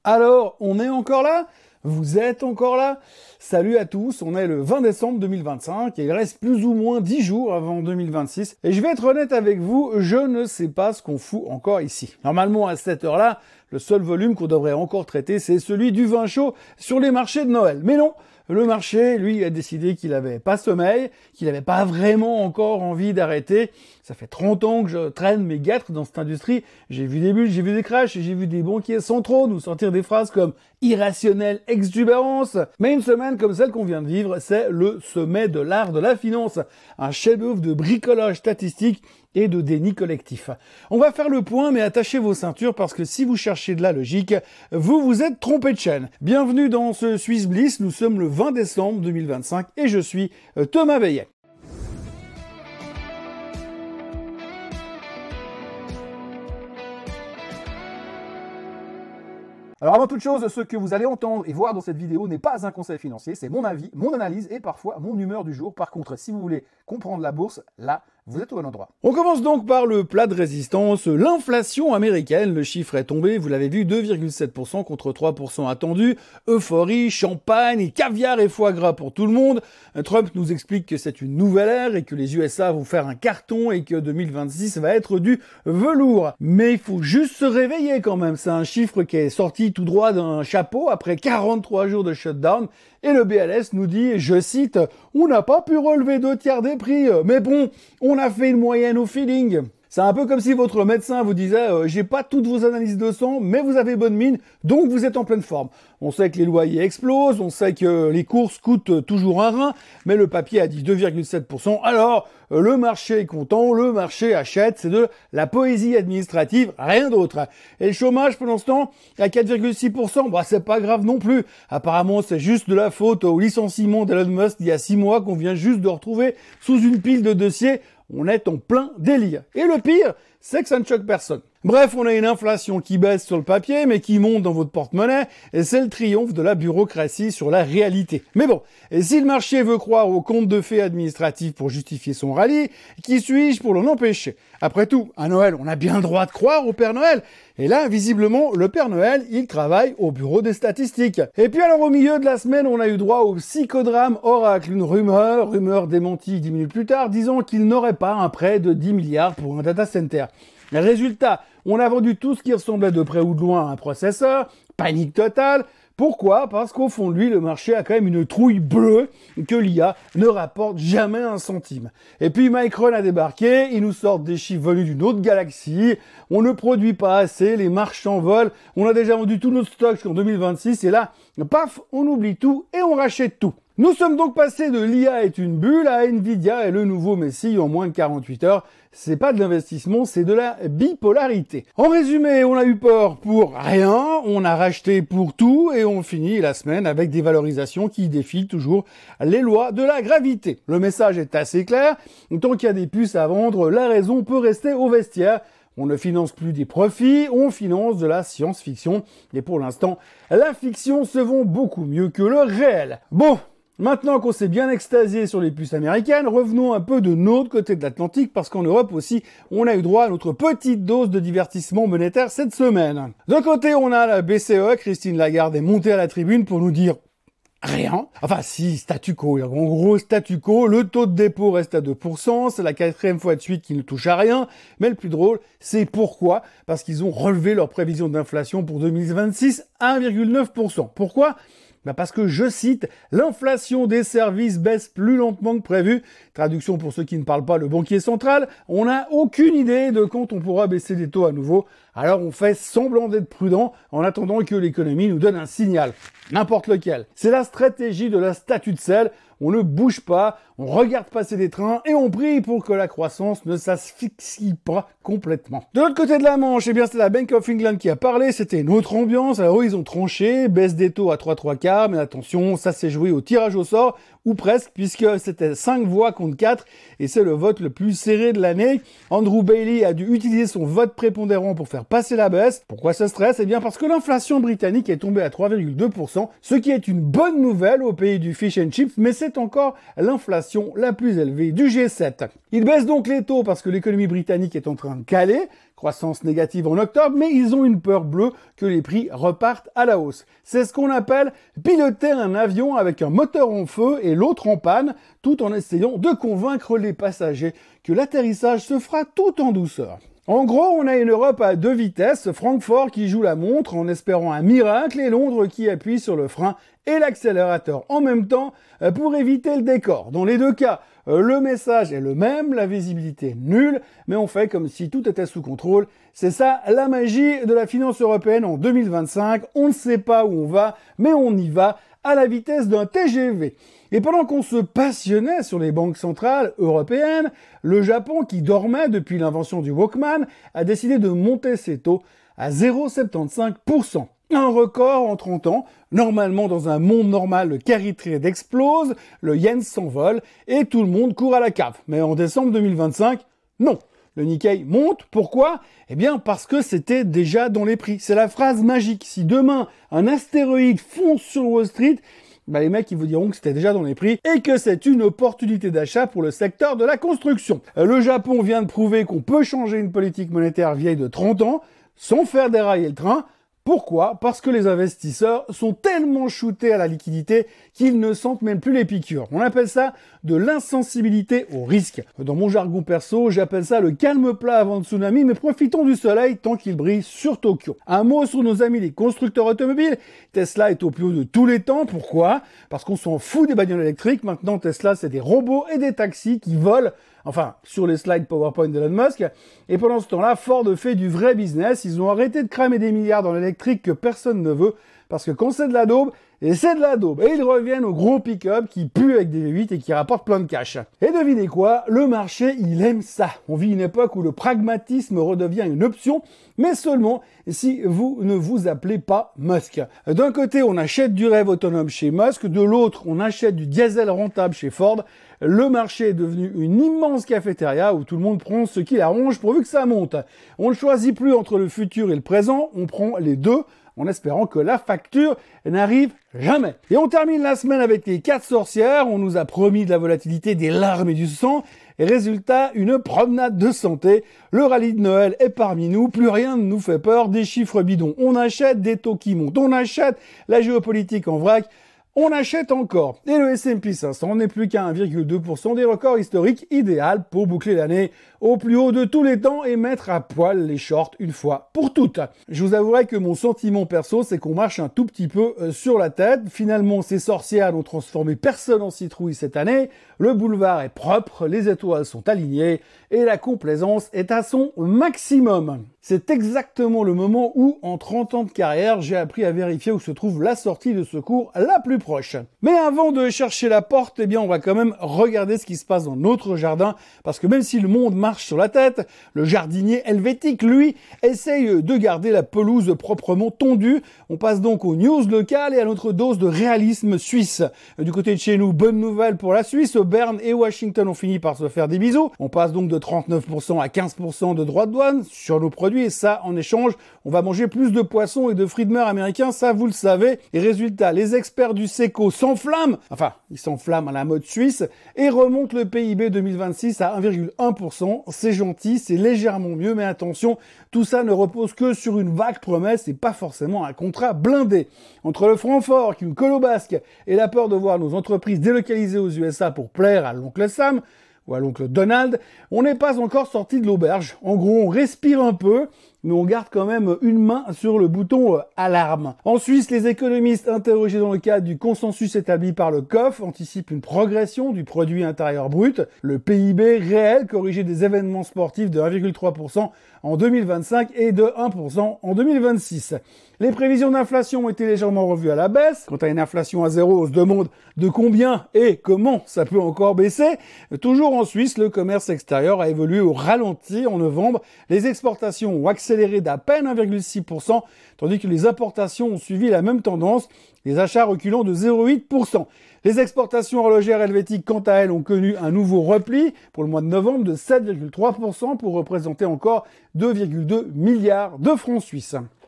Alors, on est encore là? Vous êtes encore là? Salut à tous, on est le 20 décembre 2025 et il reste plus ou moins 10 jours avant 2026. Et je vais être honnête avec vous, je ne sais pas ce qu'on fout encore ici. Normalement, à cette heure-là, le seul volume qu'on devrait encore traiter, c'est celui du vin chaud sur les marchés de Noël. Mais non, le marché, lui, a décidé qu'il avait pas sommeil, qu'il avait pas vraiment encore envie d'arrêter. Ça fait 30 ans que je traîne mes guêtres dans cette industrie. J'ai vu des bulles, j'ai vu des crashs, j'ai vu des banquiers centraux nous sortir des phrases comme irrationnelle exubérance. Mais une semaine comme celle qu'on vient de vivre, c'est le sommet de l'art de la finance. Un chef-d'œuvre de bricolage statistique et de déni collectif. On va faire le point, mais attachez vos ceintures parce que si vous cherchez de la logique, vous vous êtes trompé de chaîne. Bienvenue dans ce Swiss Bliss, nous sommes le 20 décembre 2025 et je suis Thomas Veillet. Alors avant toute chose, ce que vous allez entendre et voir dans cette vidéo n'est pas un conseil financier, c'est mon avis, mon analyse et parfois mon humeur du jour. Par contre, si vous voulez comprendre la bourse, là, vous êtes au bon endroit. On commence donc par le plat de résistance, l'inflation américaine. Le chiffre est tombé, vous l'avez vu, 2,7% contre 3% attendu. Euphorie, champagne, caviar et foie gras pour tout le monde. Trump nous explique que c'est une nouvelle ère et que les USA vont faire un carton et que 2026 va être du velours. Mais il faut juste se réveiller quand même. C'est un chiffre qui est sorti tout droit d'un chapeau après 43 jours de shutdown. Et le BLS nous dit, je cite, « On n'a pas pu relever 2/3 des prix, mais bon, on a fait une moyenne au feeling. » C'est un peu comme si votre médecin vous disait j'ai pas toutes vos analyses de sang, mais vous avez bonne mine, donc vous êtes en pleine forme. On sait que les loyers explosent, on sait que les courses coûtent toujours un rein, mais le papier a dit 2,7%. Alors, le marché est content, le marché achète, c'est de la poésie administrative, rien d'autre. Et le chômage, pendant ce temps, à 4,6%, bah c'est pas grave non plus. Apparemment, c'est juste de la faute au licenciement d'Elon Musk il y a 6 mois qu'on vient juste de retrouver sous une pile de dossiers. On est en plein délire. Et le pire, c'est que ça ne choque personne. Bref, on a une inflation qui baisse sur le papier, mais qui monte dans votre porte-monnaie, et c'est le triomphe de la bureaucratie sur la réalité. Mais bon, et si le marché veut croire aux contes de fées administratifs pour justifier son rallye, qui suis-je pour l'en empêcher? Après tout, à Noël, on a bien le droit de croire au Père Noël. Et là, visiblement, le Père Noël, il travaille au bureau des statistiques. Et puis alors, au milieu de la semaine, on a eu droit au psychodrame Oracle, une rumeur démentie 10 minutes plus tard, disant qu'il n'aurait pas un prêt de 10 milliards pour un data center. Résultat, on a vendu tout ce qui ressemblait de près ou de loin à un processeur, panique totale. Pourquoi? Parce qu'au fond de lui, le marché a quand même une trouille bleue que l'IA ne rapporte jamais un centime. Et puis Micron a débarqué, ils nous sortent des chiffres venus d'une autre galaxie, on ne produit pas assez, les marchands volent, on a déjà vendu tout notre stock jusqu'en 2026 et là, paf, on oublie tout et on rachète tout. Nous sommes donc passés de l'IA est une bulle à Nvidia est le nouveau Messie en moins de 48 heures. C'est pas de l'investissement, c'est de la bipolarité. En résumé, on a eu peur pour rien, on a racheté pour tout et on finit la semaine avec des valorisations qui défient toujours les lois de la gravité. Le message est assez clair, tant qu'il y a des puces à vendre, la raison peut rester au vestiaire. On ne finance plus des profits, on finance de la science-fiction. Et pour l'instant, la fiction se vend beaucoup mieux que le réel. Bon, maintenant qu'on s'est bien extasié sur les puces américaines, revenons un peu de l'autre côté de l'Atlantique parce qu'en Europe aussi, on a eu droit à notre petite dose de divertissement monétaire cette semaine. D'un côté, on a la BCE, Christine Lagarde est montée à la tribune pour nous dire rien. Enfin, si, statu quo. En gros, statu quo, le taux de dépôt reste à 2%, c'est la 4e fois de suite qu'ils ne touchent à rien. Mais le plus drôle, c'est pourquoi? Parce qu'ils ont relevé leur prévision d'inflation pour 2026 à 1,9%. Pourquoi? Parce que, je cite, l'inflation des services baisse plus lentement que prévu. Traduction pour ceux qui ne parlent pas le banquier central, on n'a aucune idée de quand on pourra baisser les taux à nouveau. Alors on fait semblant d'être prudent en attendant que l'économie nous donne un signal, n'importe lequel. C'est la stratégie de la statue de sel. On ne bouge pas, on regarde passer des trains et on prie pour que la croissance ne s'asphyxie pas complètement. De l'autre côté de la Manche, eh bien c'est la Bank of England qui a parlé, c'était une autre ambiance. Alors eux, ils ont tranché, baisse des taux à 3/4, mais attention, ça s'est joué au tirage au sort, ou presque, puisque c'était 5 voix contre 4, et c'est le vote le plus serré de l'année. Andrew Bailey a dû utiliser son vote prépondérant pour faire passer la baisse. Pourquoi ce stress? Eh bien parce que l'inflation britannique est tombée à 3,2%, ce qui est une bonne nouvelle au pays du fish and chips, mais c'est encore l'inflation la plus élevée du G7. Il baisse donc les taux parce que l'économie britannique est en train de caler, Croissance négative en octobre, mais ils ont une peur bleue que les prix repartent à la hausse. C'est ce qu'on appelle piloter un avion avec un moteur en feu et l'autre en panne, tout en essayant de convaincre les passagers que l'atterrissage se fera tout en douceur. En gros, on a une Europe à 2 vitesses, Francfort qui joue la montre en espérant un miracle et Londres qui appuie sur le frein et l'accélérateur en même temps pour éviter le décor. Dans les deux cas, le message est le même, la visibilité nulle, mais on fait comme si tout était sous contrôle. C'est ça la magie de la finance européenne en 2025. On ne sait pas où on va, mais on y va à la vitesse d'un TGV. Et pendant qu'on se passionnait sur les banques centrales européennes, le Japon, qui dormait depuis l'invention du Walkman, a décidé de monter ses taux à 0,75%. Un record en 30 ans. Normalement, dans un monde normal, le carry trade explose, le yen s'envole et tout le monde court à la cave. Mais en décembre 2025, non. Le Nikkei monte. Pourquoi? Eh bien, parce que c'était déjà dans les prix. C'est la phrase magique. Si demain, un astéroïde fonce sur Wall Street, les mecs, ils vous diront que c'était déjà dans les prix et que c'est une opportunité d'achat pour le secteur de la construction. Le Japon vient de prouver qu'on peut changer une politique monétaire vieille de 30 ans sans faire dérailler le train. Pourquoi? Parce que les investisseurs sont tellement shootés à la liquidité qu'ils ne sentent même plus les piqûres. On appelle ça de l'insensibilité au risque. Dans mon jargon perso, j'appelle ça le calme plat avant le tsunami, mais profitons du soleil tant qu'il brille sur Tokyo. Un mot sur nos amis les constructeurs automobiles. Tesla est au plus haut de tous les temps. Pourquoi? Parce qu'on s'en fout des bagnoles électriques. Maintenant, Tesla, c'est des robots et des taxis qui volent. Enfin, sur les slides PowerPoint d'Elon Musk. Et pendant ce temps-là, Ford fait du vrai business. Ils ont arrêté de cramer des milliards dans l'électrique que personne ne veut. Parce que quand c'est de la daube, et c'est de la daube. Et ils reviennent aux gros pick-up qui puent avec des V8 et qui rapportent plein de cash. Et devinez quoi? Le marché, il aime ça. On vit une époque où le pragmatisme redevient une option, mais seulement si vous ne vous appelez pas Musk. D'un côté, on achète du rêve autonome chez Musk. De l'autre, on achète du diesel rentable chez Ford. Le marché est devenu une immense cafétéria où tout le monde prend ce qui l'arrange pourvu que ça monte. On ne choisit plus entre le futur et le présent, on prend les deux en espérant que la facture n'arrive jamais. Et on termine la semaine avec les 4 sorcières. On nous a promis de la volatilité, des larmes et du sang. Et résultat, une promenade de santé. Le rallye de Noël est parmi nous. Plus rien ne nous fait peur. Des chiffres bidons. On achète des taux qui montent. On achète la géopolitique en vrac. On achète encore. Et le S&P 500 n'est plus qu'à 1,2% des records historiques, idéal pour boucler l'année au plus haut de tous les temps et mettre à poil les shorts une fois pour toutes. Je vous avouerai que mon sentiment perso, c'est qu'on marche un tout petit peu sur la tête. Finalement, ces sorcières n'ont transformé personne en citrouille cette année. Le boulevard est propre, les étoiles sont alignées et la complaisance est à son maximum. C'est exactement le moment où, en 30 ans de carrière, j'ai appris à vérifier où se trouve la sortie de secours la plus proche. Mais avant de chercher la porte, eh bien, on va quand même regarder ce qui se passe dans notre jardin, parce que même si le monde marche sur la tête, le jardinier helvétique, lui, essaye de garder la pelouse proprement tondue. On passe donc aux news locales et à notre dose de réalisme suisse. Du côté de chez nous, bonne nouvelle pour la Suisse, Berne et Washington ont fini par se faire des bisous. On passe donc de 39% à 15% de droits de douane sur nos produits, et ça, en échange, on va manger plus de poissons et de fruits de mer américains, ça vous le savez. Et résultat, les experts du SECO s'enflamment, enfin, ils s'enflamment à la mode suisse, et remontent le PIB 2026 à 1,1%. C'est gentil, c'est légèrement mieux, mais attention, tout ça ne repose que sur une vague promesse et pas forcément un contrat blindé. Entre le franc fort qui nous colle au basque et la peur de voir nos entreprises délocalisées aux USA pour plaire à l'oncle Sam, ou à l'oncle Donald, on n'est pas encore sorti de l'auberge. En gros, on respire un peu, mais on garde quand même une main sur le bouton alarme. En Suisse, les économistes interrogés dans le cadre du consensus établi par le COF anticipent une progression du produit intérieur brut. Le PIB réel corrigé des événements sportifs de 1,3% en 2025 et de 1% en 2026. Les prévisions d'inflation ont été légèrement revues à la baisse. Quant à une inflation à zéro, on se demande de combien et comment ça peut encore baisser. Toujours en Suisse, le commerce extérieur a évolué au ralenti en novembre. Les exportations ont accéléré d'à peine 1,6%, tandis que les importations ont suivi la même tendance, les achats reculant de 0,8%. Les exportations horlogères helvétiques, quant à elles, ont connu un nouveau repli pour le mois de novembre de 7,3% pour représenter encore 2,2 milliards de francs suisses.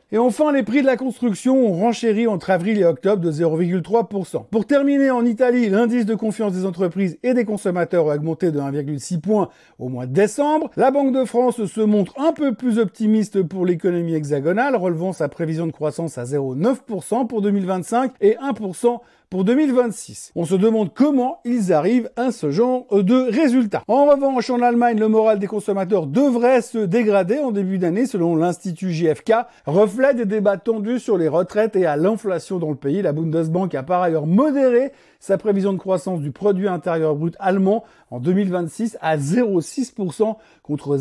Et enfin, les prix de la construction ont renchéri entre avril et octobre de 0,3%. Pour terminer, en Italie, l'indice de confiance des entreprises et des consommateurs a augmenté de 1,6 points au mois de décembre. La Banque de France se montre un peu plus optimiste pour l'économie hexagonale, relevant sa prévision de croissance à 0,9% pour 2025 et 1% pour 2026. On se demande comment ils arrivent à ce genre de résultats. En revanche, en Allemagne, le moral des consommateurs devrait se dégrader en début d'année, selon l'Institut JFK, reflet des débats tendus sur les retraites et à l'inflation dans le pays. La Bundesbank a par ailleurs modéré sa prévision de croissance du produit intérieur brut allemand en 2026 à 0,6% contre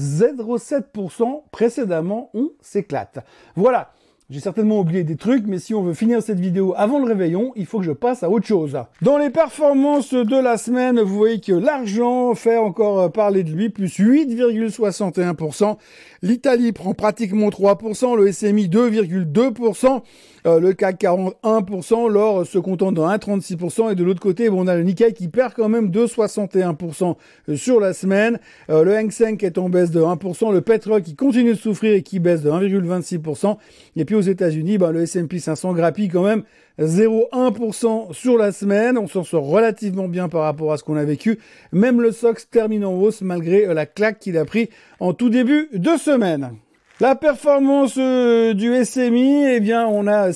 0,7% précédemment. On s'éclate. Voilà. J'ai certainement oublié des trucs, mais si on veut finir cette vidéo avant le réveillon, il faut que je passe à autre chose. Dans les performances de la semaine, vous voyez que l'argent fait encore parler de lui, plus 8,61%. L'Italie prend pratiquement 3%, le SMI 2,2%, le CAC 40 1%, l'or se contente de 1,36%, et de l'autre côté, on a le Nikkei qui perd quand même 2,61% sur la semaine, le Hang Seng est en baisse de 1%, le pétrole qui continue de souffrir et qui baisse de 1,26%, et puis aux États-Unis, le S&P 500 grappille quand même 0,1% sur la semaine. On s'en sort relativement bien par rapport à ce qu'on a vécu. Même le SOX termine en hausse malgré la claque qu'il a pris en tout début de semaine. La performance du SMI, eh bien, on a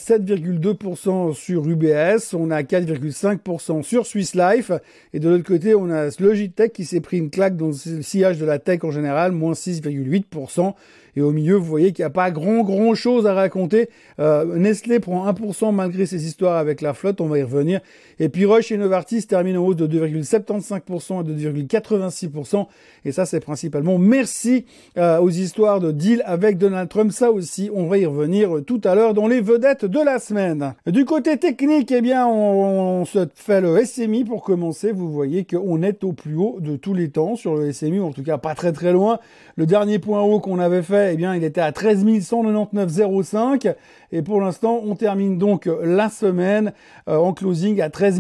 7,2% sur UBS, on a 4,5% sur Swiss Life, et de l'autre côté, on a Logitech qui s'est pris une claque dans le sillage de la tech en général, moins 6,8%. Et au milieu, vous voyez qu'il n'y a pas grand chose à raconter. Nestlé prend 1% malgré ses histoires avec la flotte, on va y revenir. Et puis Roche et Novartis terminent en hausse de 2,75% et de 2,86%. Et ça, c'est principalement merci aux histoires de deal avec Donald Trump. Ça aussi, on va y revenir tout à l'heure dans les vedettes de la semaine. Du côté technique, eh bien, on se fait le SMI pour commencer. Vous voyez qu'on est au plus haut de tous les temps sur le SMI, ou en tout cas pas très loin. Le dernier point haut qu'on avait fait, eh bien, il était à 13 199,05. Et pour l'instant, on termine donc la semaine en closing à 13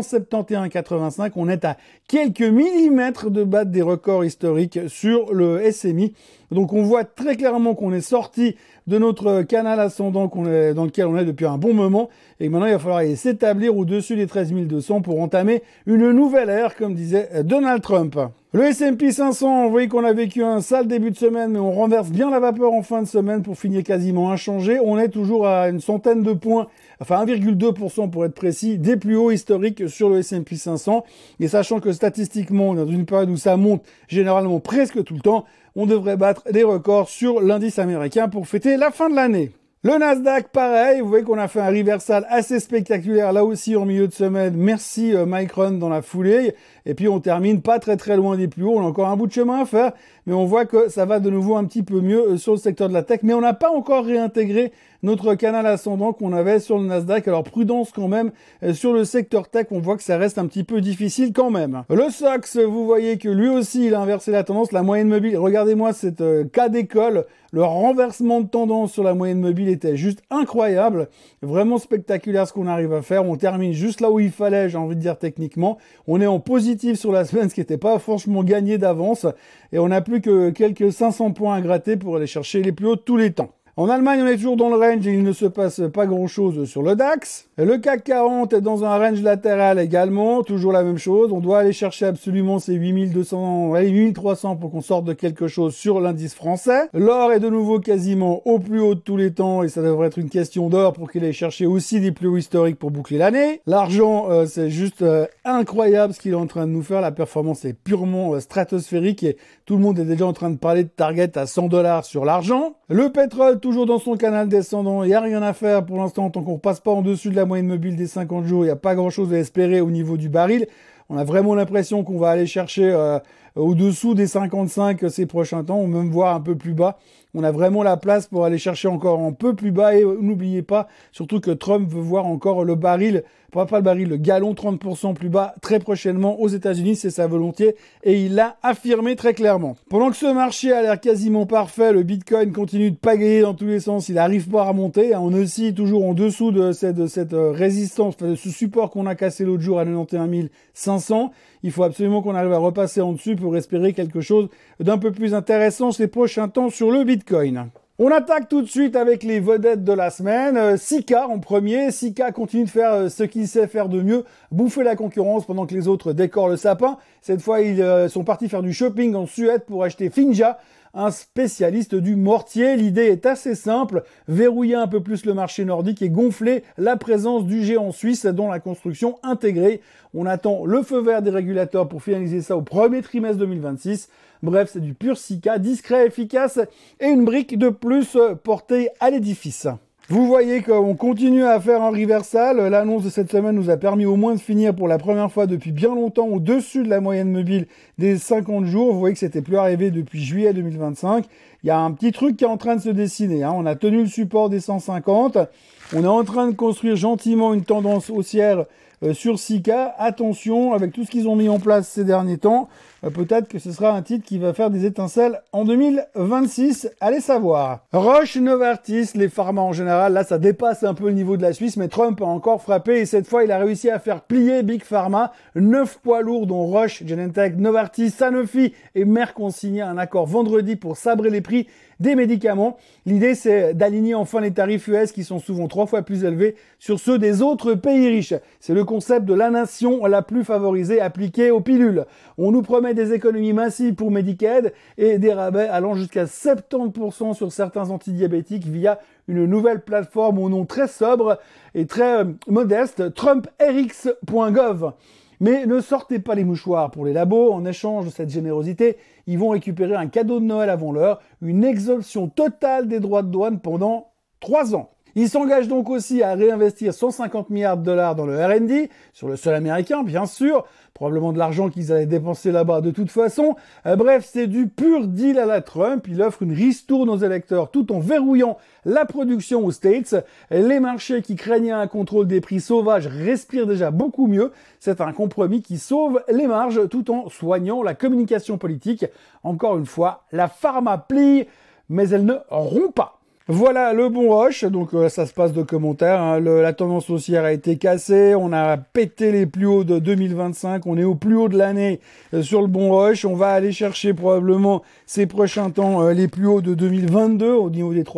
171,85. On est à quelques millimètres de battre des records historiques sur le SMI. Donc on voit très clairement qu'on est sorti de notre canal ascendant dans lequel on est depuis un bon moment. Et maintenant, il va falloir s'établir au-dessus des 13 200 pour entamer une nouvelle ère, comme disait Donald Trump. Le S&P 500, vous voyez qu'on a vécu un sale début de semaine, mais on renverse bien la vapeur en fin de semaine pour finir quasiment inchangé. On est toujours à une centaine de points, enfin 1,2% pour être précis, des plus hauts historiques sur le S&P 500. Et sachant que statistiquement, dans une période où ça monte généralement presque tout le temps, on devrait battre des records sur l'indice américain pour fêter la fin de l'année. Le Nasdaq, pareil, vous voyez qu'on a fait un reversal assez spectaculaire là aussi en milieu de semaine. Merci Micron dans la foulée. Et puis on termine pas très loin des plus hauts. On a encore un bout de chemin à faire, mais on voit que ça va de nouveau un petit peu mieux sur le secteur de la tech. Mais on n'a pas encore réintégré notre canal ascendant qu'on avait sur le Nasdaq. Alors prudence quand même sur le secteur tech. On voit que ça reste un petit peu difficile quand même. Le SOX, vous voyez que lui aussi il a inversé la tendance. La moyenne mobile, regardez-moi cette cas d'école. Le renversement de tendance sur la moyenne mobile était juste incroyable. Vraiment spectaculaire ce qu'on arrive à faire. On termine juste là où il fallait, j'ai envie de dire techniquement. On est en positif sur la semaine, ce qui n'était pas franchement gagné d'avance. Et on n'a plus que quelques 500 points à gratter pour aller chercher les plus hauts de tous les temps. En Allemagne, on est toujours dans le range et il ne se passe pas grand-chose sur le DAX. Le CAC 40 est dans un range latéral également, toujours la même chose. On doit aller chercher absolument ces 8200, 8300 pour qu'on sorte de quelque chose sur l'indice français. L'or est de nouveau quasiment au plus haut de tous les temps et ça devrait être une question d'or pour qu'il aille chercher aussi des plus hauts historiques pour boucler l'année. L'argent, c'est juste incroyable ce qu'il est en train de nous faire. La performance est purement stratosphérique et tout le monde est déjà en train de parler de target à 100 $ sur l'argent. Le pétrole, toujours dans son canal descendant, il n'y a rien à faire pour l'instant tant qu'on ne repasse pas en dessus de la moyenne mobile des 50 jours, il n'y a pas grand chose à espérer au niveau du baril. On a vraiment l'impression qu'on va aller chercher au-dessous des 55 ces prochains temps, ou même voir un peu plus bas. On a vraiment la place pour aller chercher encore un peu plus bas et n'oubliez pas, surtout que Trump veut voir encore le baril, pas le baril, le gallon 30% plus bas très prochainement aux États-Unis, c'est sa volonté et il l'a affirmé très clairement. Pendant que ce marché a l'air quasiment parfait, le Bitcoin continue de pagayer dans tous les sens, il n'arrive pas à remonter, on oscille toujours en dessous de cette résistance, de ce support qu'on a cassé l'autre jour à 91 500. Il faut absolument qu'on arrive à repasser en dessus pour espérer quelque chose d'un peu plus intéressant ces prochains temps sur le Bitcoin. On attaque tout de suite avec les vedettes de la semaine. Sika en premier. Sika continue de faire ce qu'il sait faire de mieux, bouffer la concurrence pendant que les autres décorent le sapin. Cette fois, ils sont partis faire du shopping en Suède pour acheter Finja, un spécialiste du mortier. L'idée est assez simple, verrouiller un peu plus le marché nordique et gonfler la présence du géant suisse dans la construction intégrée. On attend le feu vert des régulateurs pour finaliser ça au premier trimestre 2026. Bref, c'est du pur Sika, discret, efficace et une brique de plus portée à l'édifice. Vous voyez qu'on continue à faire un reversal. L'annonce de cette semaine nous a permis au moins de finir pour la première fois depuis bien longtemps au-dessus de la moyenne mobile des 50 jours. Vous voyez que c'était plus arrivé depuis juillet 2025. Il y a un petit truc qui est en train de se dessiner. On a tenu le support des 150. On est en train de construire gentiment une tendance haussière sur Sika. Attention, avec tout ce qu'ils ont mis en place ces derniers temps, peut-être que ce sera un titre qui va faire des étincelles en 2026. Allez savoir. Roche, Novartis, les pharma en général, là ça dépasse un peu le niveau de la Suisse, mais Trump a encore frappé et cette fois il a réussi à faire plier Big Pharma. 9 poids lourds dont Roche, Genentech, Novartis, Sanofi et Merck ont signé un accord vendredi pour sabrer les prix des médicaments. L'idée, c'est d'aligner enfin les tarifs US qui sont souvent 3 fois plus élevés sur ceux des autres pays riches. C'est le concept de la nation la plus favorisée appliquée aux pilules. On nous promet des économies massives pour Medicaid et des rabais allant jusqu'à 70% sur certains antidiabétiques via une nouvelle plateforme au nom très sobre et très modeste, TrumpRx.gov. Mais ne sortez pas les mouchoirs pour les labos. En échange de cette générosité, ils vont récupérer un cadeau de Noël avant l'heure, une exemption totale des droits de douane pendant 3 ans. Ils s'engagent donc aussi à réinvestir 150 milliards de dollars dans le R&D, sur le sol américain, bien sûr, probablement de l'argent qu'ils allaient dépenser là-bas de toute façon. Bref, c'est du pur deal à la Trump. Il offre une ristourne aux électeurs tout en verrouillant la production aux States. Les marchés qui craignaient un contrôle des prix sauvages respirent déjà beaucoup mieux. C'est un compromis qui sauve les marges tout en soignant la communication politique. Encore une fois, la pharma plie, mais elle ne rompt pas. Voilà le bon Roche, donc ça se passe de commentaires, la tendance haussière a été cassée, on a pété les plus hauts de 2025, on est au plus haut de l'année sur le bon Roche, on va aller chercher probablement ces prochains temps les plus hauts de 2022 au niveau des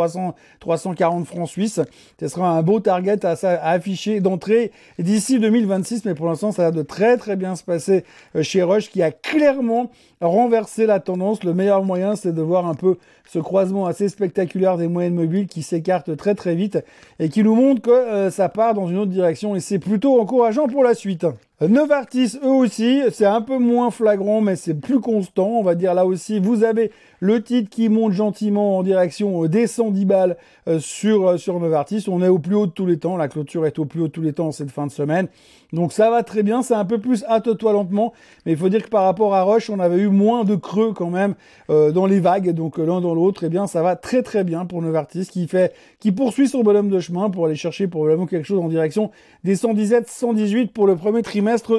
340 francs suisses. Ce sera un beau target à afficher d'entrée d'ici 2026, mais pour l'instant ça a de très très bien se passer chez Roche qui a clairement renversé la tendance. Le meilleur moyen c'est de voir un peu ce croisement assez spectaculaire des moyennes mobiles qui s'écartent très très vite et qui nous montre que ça part dans une autre direction et c'est plutôt encourageant pour la suite. Novartis, eux aussi, c'est un peu moins flagrant, mais c'est plus constant. On va dire là aussi, vous avez le titre qui monte gentiment en direction des 110 balles sur Novartis. On est au plus haut de tous les temps. La clôture est au plus haut de tous les temps cette fin de semaine. Donc ça va très bien. C'est un peu plus hâte-toi lentement. Mais il faut dire que par rapport à Roche, on avait eu moins de creux quand même dans les vagues. Donc l'un dans l'autre, eh bien ça va très très bien pour Novartis qui poursuit son bonhomme de chemin pour aller chercher probablement quelque chose en direction des 117, 118 pour le premier trimestre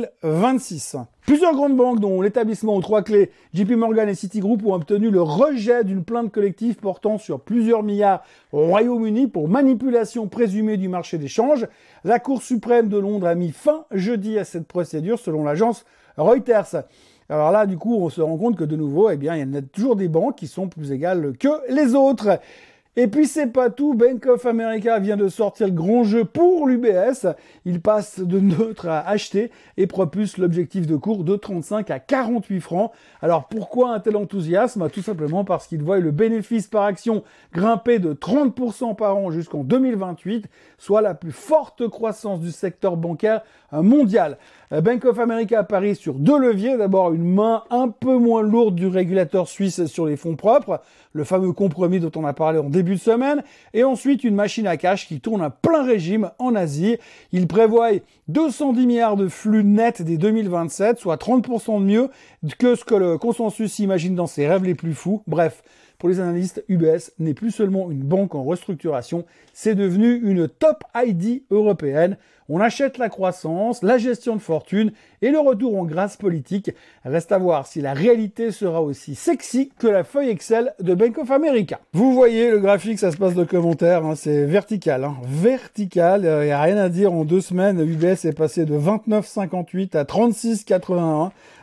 2026. Plusieurs grandes banques, dont l'établissement aux 3 clés, JP Morgan et Citigroup, ont obtenu le rejet d'une plainte collective portant sur plusieurs milliards au Royaume-Uni pour manipulation présumée du marché des changes. La Cour suprême de Londres a mis fin jeudi à cette procédure, selon l'agence Reuters. Alors là, du coup, on se rend compte que de nouveau, eh bien, il y en a toujours des banques qui sont plus égales que les autres. Et puis c'est pas tout, Bank of America vient de sortir le grand jeu pour l'UBS. Il passe de neutre à acheter et propulse l'objectif de cours de 35 à 48 francs. Alors pourquoi un tel enthousiasme? Tout simplement parce qu'il voit le bénéfice par action grimper de 30% par an jusqu'en 2028, soit la plus forte croissance du secteur bancaire mondial. Bank of America parie sur 2 leviers. D'abord, une main un peu moins lourde du régulateur suisse sur les fonds propres, le fameux compromis dont on a parlé en début de semaine, et ensuite une machine à cash qui tourne à plein régime en Asie. Il prévoit 210 milliards de flux nets dès 2027, soit 30% de mieux que ce que le consensus imagine dans ses rêves les plus fous. Bref, pour les analystes, UBS n'est plus seulement une banque en restructuration, c'est devenu une top ID européenne. On achète la croissance, la gestion de fortune et le retour en grâce politique. Reste à voir si la réalité sera aussi sexy que la feuille Excel de Bank of America. Vous voyez, le graphique, ça se passe de commentaires, c'est vertical. Vertical, il n'y a rien à dire. En 2 semaines, UBS est passé de 29,58 à 36,81.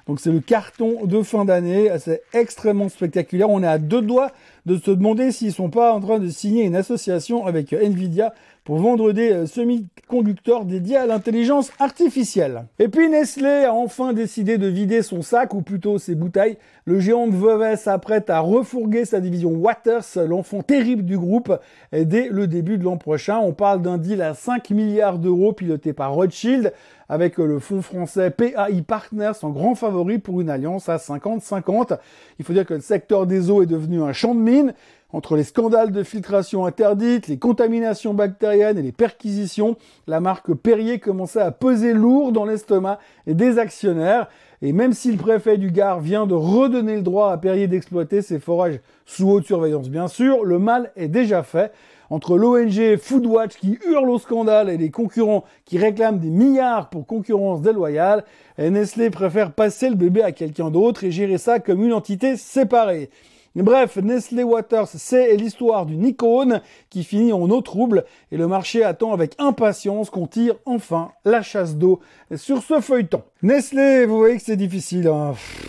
Donc c'est le carton de fin d'année, c'est extrêmement spectaculaire. On est à deux doigts de se demander s'ils sont pas en train de signer une association avec Nvidia pour vendre des semi-conducteurs dédiés à l'intelligence artificielle. Et puis Nestlé a enfin décidé de vider son sac, ou plutôt ses bouteilles. Le géant de Vevey s'apprête à refourguer sa division Waters, l'enfant terrible du groupe, dès le début de l'an prochain. On parle d'un deal à 5 milliards d'euros piloté par Rothschild, avec le fonds français PAI Partners en grand favori pour une alliance à 50-50. Il faut dire que le secteur des eaux est devenu un champ de mine. Entre les scandales de filtration interdite, les contaminations bactériennes et les perquisitions, la marque Perrier commençait à peser lourd dans l'estomac des actionnaires. Et même si le préfet du Gard vient de redonner le droit à Perrier d'exploiter ses forages sous haute surveillance, bien sûr, le mal est déjà fait. Entre l'ONG Foodwatch qui hurle au scandale et les concurrents qui réclament des milliards pour concurrence déloyale, Nestlé préfère passer le bébé à quelqu'un d'autre et gérer ça comme une entité séparée. Bref, Nestlé Waters, c'est l'histoire d'une icône qui finit en eau trouble et le marché attend avec impatience qu'on tire enfin la chasse d'eau sur ce feuilleton. Nestlé, vous voyez que c'est difficile, hein.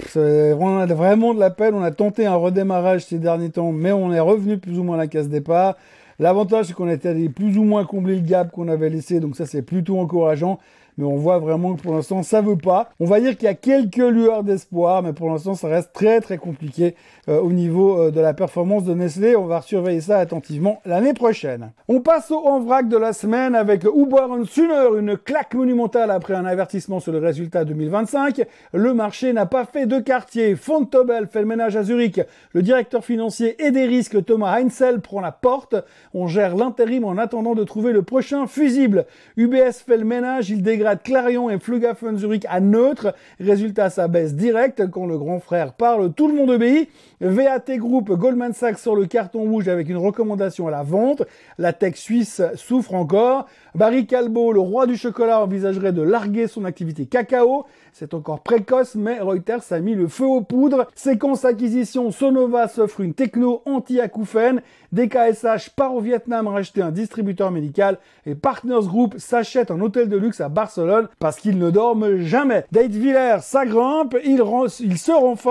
On a vraiment de la peine, on a tenté un redémarrage ces derniers temps, mais on est revenu plus ou moins à la case départ. L'avantage, c'est qu'on était allé plus ou moins combler le gap qu'on avait laissé, donc ça c'est plutôt encourageant. Mais on voit vraiment que pour l'instant, ça veut pas. On va dire qu'il y a quelques lueurs d'espoir, mais pour l'instant, ça reste très très compliqué au niveau de la performance de Nestlé. On va surveiller ça attentivement l'année prochaine. On passe au en vrac de la semaine avec Huber+Suhner, une claque monumentale après un avertissement sur le résultat 2025. Le marché n'a pas fait de quartier. Vontobel fait le ménage à Zurich. Le directeur financier et des risques Thomas Heinzel prend la porte. On gère l'intérim en attendant de trouver le prochain fusible. UBS fait le ménage, il dégrade Clarion et Flughafen Zurich à neutre. Résultat, ça baisse direct. Quand le grand frère parle, tout le monde obéit. VAT Group, Goldman Sachs sort le carton rouge avec une recommandation à la vente. La tech suisse souffre encore. Barry Callebaut, le roi du chocolat, envisagerait de larguer son activité cacao. C'est encore précoce, mais Reuters a mis le feu aux poudres. Séquence acquisition, Sonova s'offre une techno anti-acouphène. DKSH part au Vietnam racheter un distributeur médical. Et Partners Group s'achète un hôtel de luxe à Barcelone parce qu'ils ne dorment jamais. Date Villers, ça grimpe, il se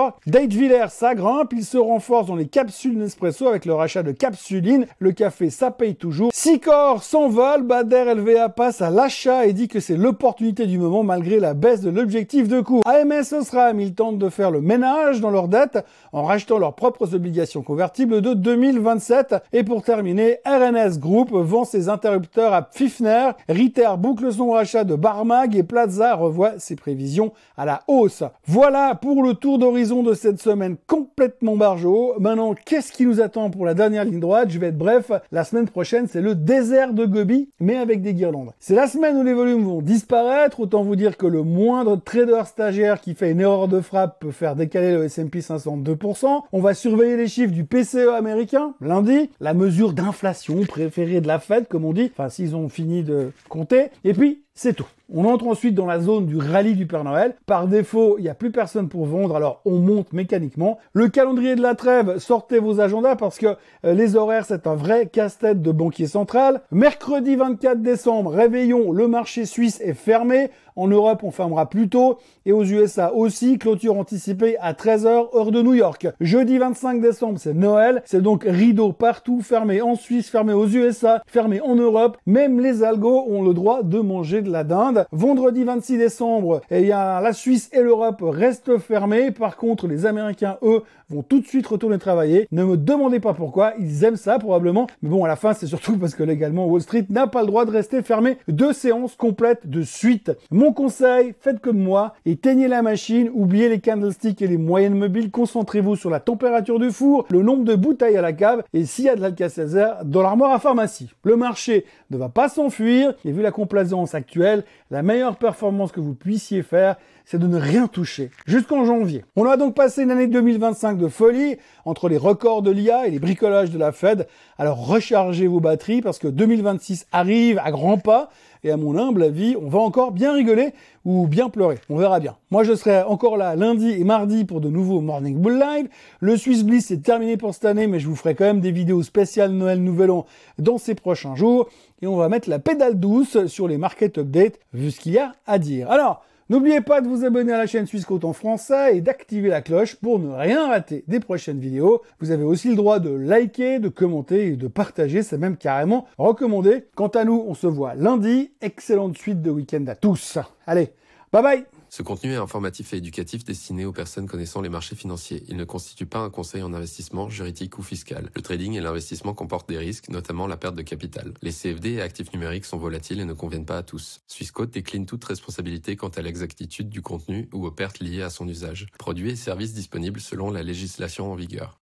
renforce dans les capsules Nespresso avec le rachat de Capsuline. Le café, ça paye toujours. Sicor s'envole, Bader LVA passe à l'achat et dit que c'est l'opportunité du moment malgré la baisse de l'objectif de cours. AMS Osram, ils tentent de faire le ménage dans leurs dettes en rachetant leurs propres obligations convertibles de 2027. Et pour terminer, RNS Group vend ses interrupteurs à Pfiffner, Ritter boucle son rachat de Barmag et Plaza revoit ses prévisions à la hausse. Voilà pour le tour d'horizon de cette semaine complètement barjot. Maintenant, qu'est-ce qui nous attend pour la dernière ligne droite? Je vais être bref. La semaine prochaine, c'est le désert de Gobi, mais avec des guirlandes. C'est la semaine où les volumes vont disparaître. Autant vous dire que le moindre trader stagiaire qui fait une erreur de frappe peut faire décaler le S&P 500 de 2%. On va surveiller les chiffres du PCE américain lundi, la mesure d'inflation préférée de la Fed, comme on dit, enfin s'ils ont fini de compter. Et puis, c'est tout. On entre ensuite dans la zone du rallye du Père Noël. Par défaut, il n'y a plus personne pour vendre, alors on monte mécaniquement. Le calendrier de la trêve, sortez vos agendas parce que les horaires, c'est un vrai casse-tête de banquier central. Mercredi 24 décembre, réveillon, le marché suisse est fermé. En Europe, on fermera plus tôt. Et aux USA aussi, clôture anticipée à 13h, heure de New York. Jeudi 25 décembre, c'est Noël. C'est donc rideau partout, fermé en Suisse, fermé aux USA, fermé en Europe. Même les algos ont le droit de manger de la dinde. Vendredi 26 décembre, la Suisse et l'Europe restent fermés. Par contre, les Américains, eux, vont tout de suite retourner travailler. Ne me demandez pas pourquoi. Ils aiment ça, probablement. Mais bon, à la fin, c'est surtout parce que légalement, Wall Street n'a pas le droit de rester fermé 2 séances complètes de suite. Mon conseil, faites comme moi, éteignez la machine, oubliez les candlesticks et les moyennes mobiles, concentrez-vous sur la température du four, le nombre de bouteilles à la cave et s'il y a de l'Alka-Seltzer dans l'armoire à pharmacie. Le marché ne va pas s'enfuir et vu la complaisance actuelle, la meilleure performance que vous puissiez faire, c'est de ne rien toucher jusqu'en janvier. On a donc passé une année 2025 de folie entre les records de l'IA et les bricolages de la Fed. Alors rechargez vos batteries parce que 2026 arrive à grands pas et à mon humble avis, on va encore bien rigoler ou bien pleurer. On verra bien. Moi, je serai encore là lundi et mardi pour de nouveaux Morning Bull Live. Le Swiss Bliss est terminé pour cette année, mais je vous ferai quand même des vidéos spéciales Noël Nouvel An dans ces prochains jours. Et on va mettre la pédale douce sur les market updates vu ce qu'il y a à dire. Alors, N'oubliez pas de vous abonner à la chaîne Swissquote en français et d'activer la cloche pour ne rien rater des prochaines vidéos. Vous avez aussi le droit de liker, de commenter et de partager, c'est même carrément recommandé. Quant à nous, on se voit lundi. Excellente suite de week-end à tous. Allez, bye bye! Ce contenu est informatif et éducatif destiné aux personnes connaissant les marchés financiers. Il ne constitue pas un conseil en investissement, juridique ou fiscal. Le trading et l'investissement comportent des risques, notamment la perte de capital. Les CFD et actifs numériques sont volatiles et ne conviennent pas à tous. Swissquote décline toute responsabilité quant à l'exactitude du contenu ou aux pertes liées à son usage. Produits et services disponibles selon la législation en vigueur.